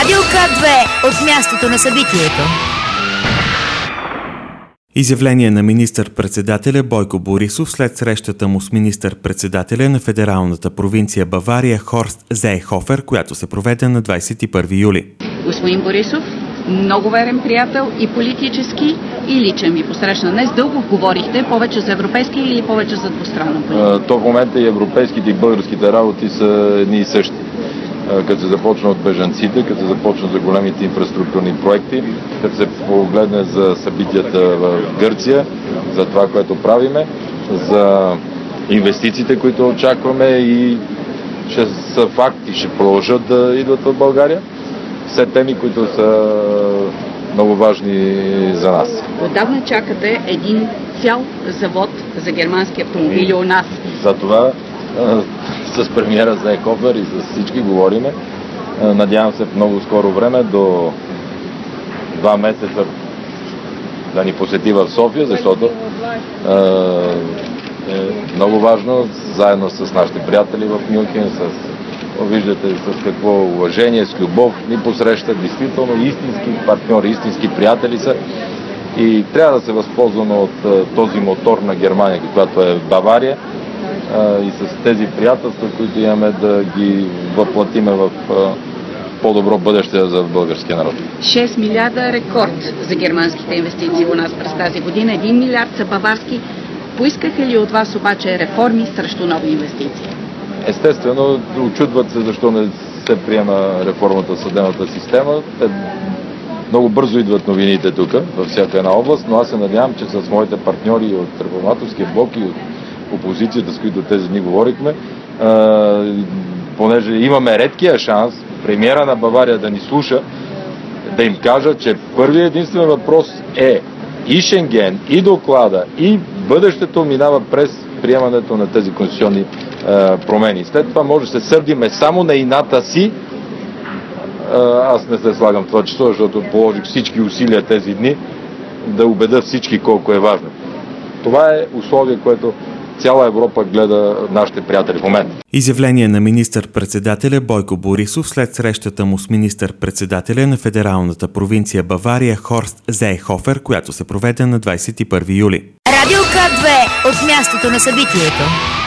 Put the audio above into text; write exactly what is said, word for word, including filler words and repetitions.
Радио К две от мястото на събитието. Изявление на министър-председателя Бойко Борисов след срещата му с министър-председателя на федералната провинция Бавария Хорст Зейхофер, която се проведе на двадесет и първи юли. Господин Борисов, много верен приятел и политически, и личен ви посрещна днес. Дълго говорихте, повече за европейски или повече за двустранно политика? То в момента и европейските и българските работи са едни и същи. Като се започна от бежанците, като се започна за големите инфраструктурни проекти, като се погледне за събитията в Гърция, за това, което правиме, за инвестициите, които очакваме и ще са факти, ще продължат да идват в България. Все теми, които са много важни за нас. Отдавна чакате един цял завод за германски автомобили у нас. За това с премиера Зейхофер и с всички говориме. Надявам се в много скоро време, до два месеца, да ни посети в София, защото е много важно, заедно с нашите приятели в Мюнхен, с, виждате с какво уважение, с любов ни посрещат, действително истински партньори, истински приятели са и трябва да се възползваме от този мотор на Германия, която е Бавария, и с тези приятелства, които имаме, да ги въплатиме в по-добро бъдеще за българския народ. шест милиарда рекорд за германските инвестиции у нас през тази година. един милиард са баварски. Поискаха ли от вас обаче реформи срещу нови инвестиции? Естествено, очудват се защо не се приема реформата в съдебната система. Те много бързо идват новините тук, във всяка една област, но аз се надявам, че с моите партньори от Реформаторския блок и от опозицията, с които тези дни говорихме, а, понеже имаме редкия шанс премиера на Бавария да ни слуша, да им кажа, че първият единствен въпрос е и Шенген, и доклада, и бъдещето минава през приемането на тези конституционни а, промени. След това може да се сърдиме само на ината си. А, аз не се слагам в това число, защото положих всички усилия тези дни да убеда всички колко е важно. Това е условие, което цяла Европа гледа нашите приятели в момента. Изявление на министър-председателя Бойко Борисов след срещата му с министър-председателя на федералната провинция Бавария Хорст Зейхофер, която се проведе на двадесет и първи юли. Радио К две от мястото на събитието.